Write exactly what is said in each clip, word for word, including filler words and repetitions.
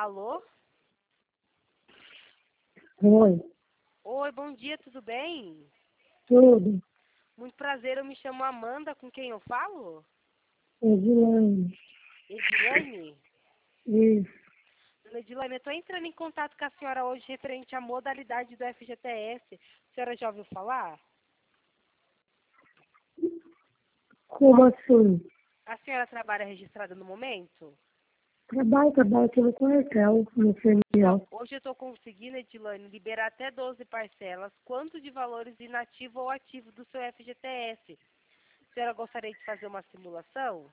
Alô? Oi, Oi, bom dia, tudo bem? tudo. Muito prazer, eu me chamo Amanda, com quem eu falo? Edilane. Edilane? Isso. Dona Edilane, eu estou entrando em contato com a senhora hoje referente à modalidade do F G T S. A senhora já ouviu falar? Como assim? A senhora trabalha registrada no momento? Trabalho, trabalho aqui no quartel, no Então, Femial. hoje eu estou conseguindo, Edilane, liberar até doze parcelas, quanto de valores inativo ou ativo do seu F G T S. A senhora gostaria de fazer uma simulação?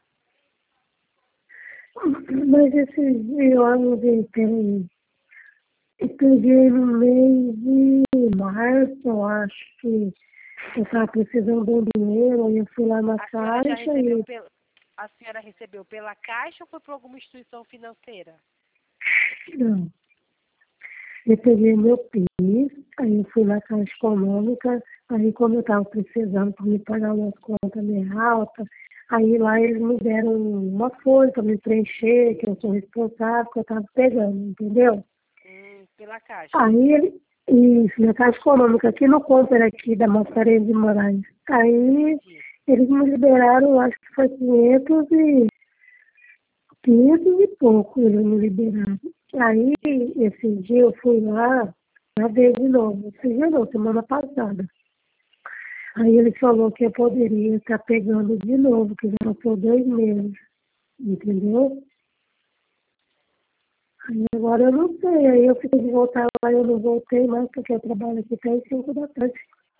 Mas esse dia eu não peraí. Eu peguei no mês de março, eu acho que eu estava precisando de um dinheiro, aí eu fui lá na A senhora já caixa recebeu e pela, a senhora recebeu pela Caixa ou foi por alguma instituição financeira? não. Eu peguei meu PIS, aí eu fui na Caixa Econômica, aí como eu estava precisando para me pagar umas contas meio altas, aí lá eles me deram uma folha para me preencher, que eu sou responsável, que eu estava pegando, entendeu? Hum, pela Caixa. Aí ele, isso, na Caixa Econômica, aqui no Conter aqui da Mascarenhas de Moraes. Aí Entendi. eles me liberaram, acho que foi quinhentos e, quinhentos e pouco eles me liberaram. Aí, esse dia eu fui lá, já veio de novo, esse dia não, semana passada. Aí ele falou que eu poderia estar pegando de novo, que já por dois meses, entendeu? Aí agora eu não sei, aí eu fiquei de voltar lá, eu não voltei mais, porque eu trabalho aqui até às cinco da tarde.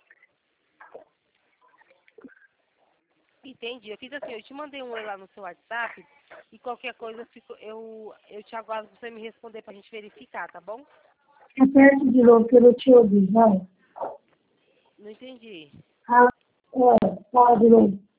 Entendi. Eu fiz assim, eu te mandei um oi lá no seu WhatsApp e qualquer coisa eu, fico, eu, eu te aguardo pra você me responder pra gente verificar, tá bom? Repete de novo, que eu não te ouvi, vai. Não entendi. Ah, é, fala de novo.